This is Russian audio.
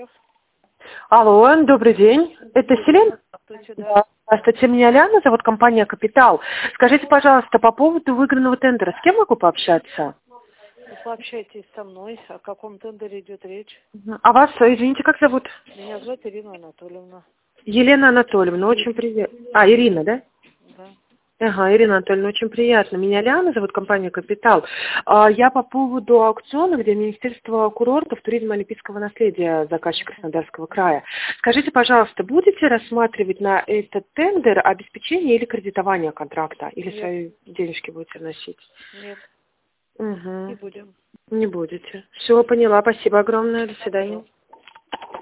Алло. Алло, добрый день. Это Селена? Здравствуйте, да. Да. Здравствуйте, меня Ляна зовут, компания «Капитал». Скажите, пожалуйста, по поводу выигранного тендера, с кем могу пообщаться? Вы пообщайтесь со мной. О каком тендере идет речь? А вас, извините, как зовут? Меня зовут Ирина Анатольевна. Елена Анатольевна, очень приятно. А, Ирина, да? Да. Ага, Ирина Анатольевна, очень приятно. Меня Ляна зовут, компания «Капитал». Я по поводу аукциона, где Министерство курортов, туризма и олимпийского наследия, заказчик Краснодарского края. Скажите, пожалуйста, будете рассматривать на этот тендер обеспечение или кредитование контракта? Или Нет. свои денежки будете вносить? Нет, не Угу. будем. Не будете. Все, поняла. Спасибо огромное. До свидания.